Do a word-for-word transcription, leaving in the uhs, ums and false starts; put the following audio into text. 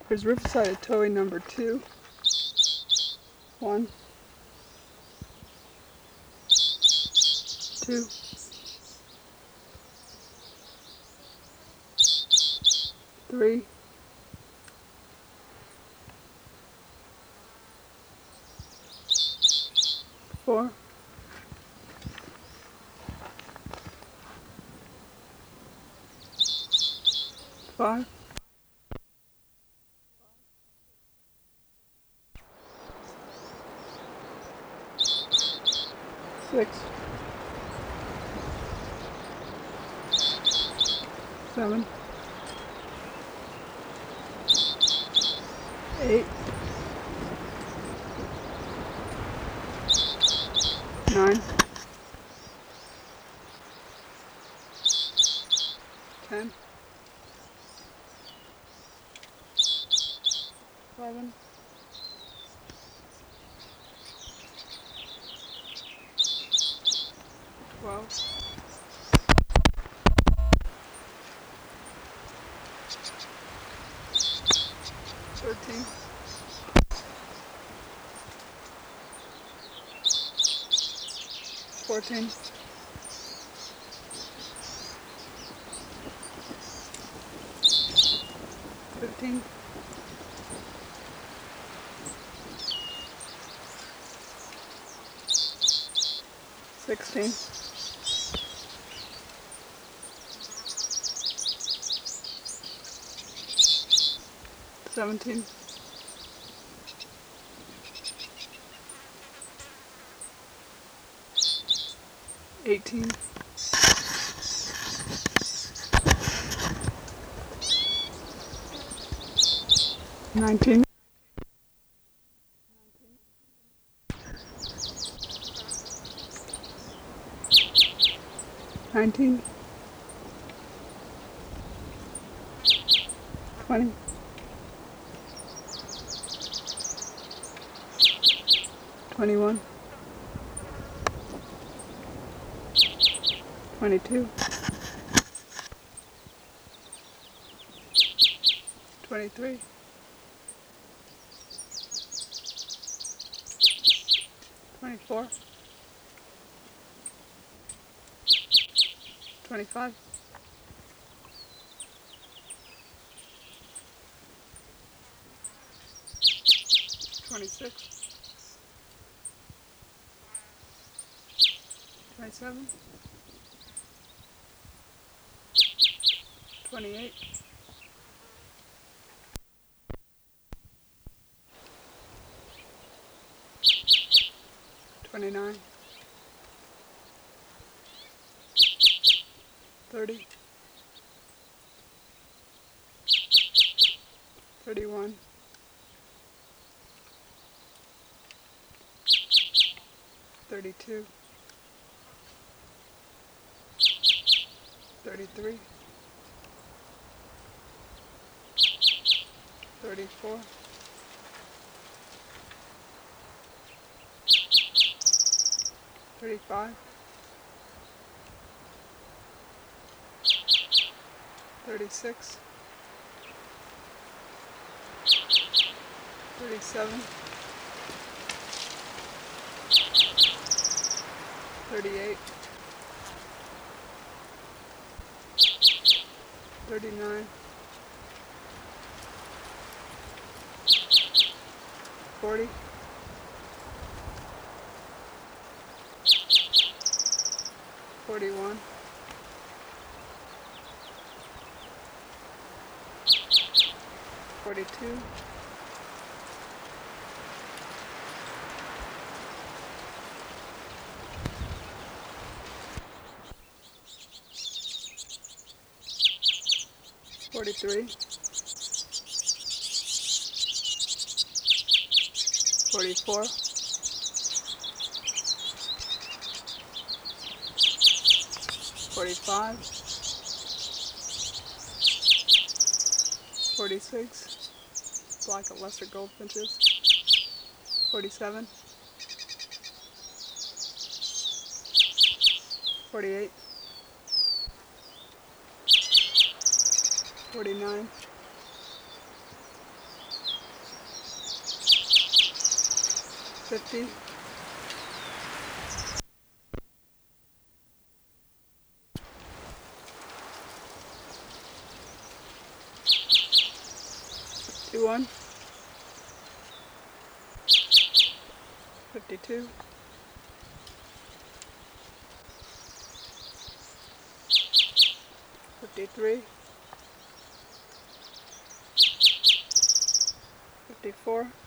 Here's river-sided towing number two. One, two, three, four, five, six, seven, eight, nine, ten, eleven, twelve, thirteen, fourteen, fifteen, sixteen, seventeen, eighteen, nineteen, nineteen, twenty, twenty-one, twenty-two, twenty-three, twenty-four, twenty-five, twenty-six, twenty-seven, twenty-eight, twenty-nine, thirty, thirty-one, thirty-two, thirty-three, thirty-four, thirty-five, thirty-six, thirty-seven, thirty-eight, thirty-nine, forty, forty-one, forty-two, forty-three, forty-four, forty-five, forty-six, black and lesser goldfinches, forty-seven, forty-eight, forty-nine, fifty, fifty-one, fifty-two, fifty-three, fifty-four,